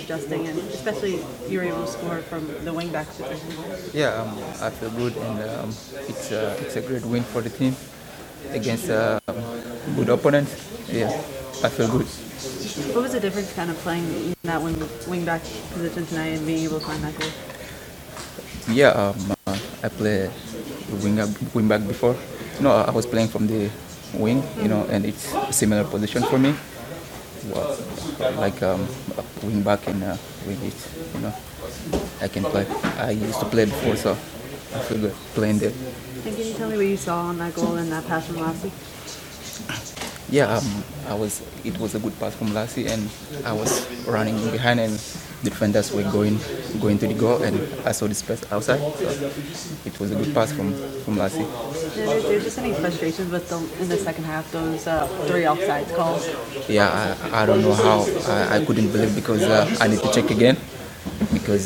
adjusting, and especially you were able to score from the wingback position. Yeah, I feel good, and it's a great win for the team against good opponents. Yeah, I feel good. What was the difference kind of playing in that wingback position tonight and being able to find that goal? Yeah, I played wing back before. No, I was playing from the wing, and it's a similar position for me. Well, like wing back and wing it, I can play. I used to play before, so I feel good playing there. And can you tell me what you saw on that goal and that pass from Lassie? Yeah, It was a good pass from Lassie, and I was running behind, and the defenders were going to the goal, and I saw the space outside. So it was a good pass from Lassie. Yeah, there's just any frustrations with in the second half, those 3 offsides calls? Yeah, I don't know how I couldn't believe, because I need to check again, because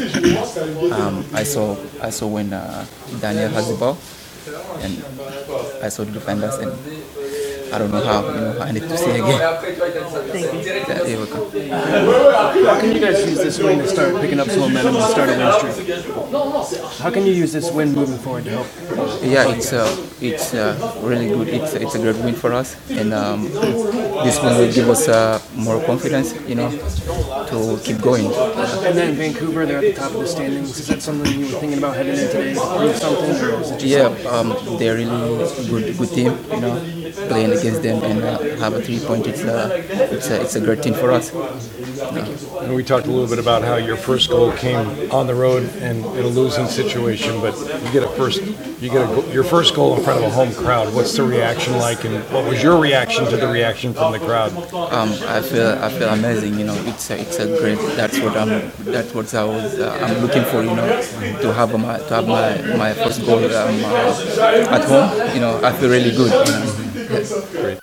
I saw when Daniel has the ball, and I saw the defenders, and I don't know how. I need to see again. Thank you. Yeah, you're welcome. How can you guys use this win to start picking up some momentum and start a win streak? How can you use this win moving forward to help? Yeah, it's really good. It's a great win for us, and this win will give us more confidence, to keep going. And then Vancouver, they're at the top of the standings. Is that something you were thinking about heading in today to prove something, or is it just They're really good team. Playing against them and have a 3-point. It's a great team for us. And we talked a little bit about how your first goal came on the road and in a losing situation, but you get your first goal in front of a home crowd. What's the reaction like, and what was your reaction to the reaction from the crowd? I feel amazing. It's a great. That's what I'm looking for. To have my first goal at home. I feel really good. Great.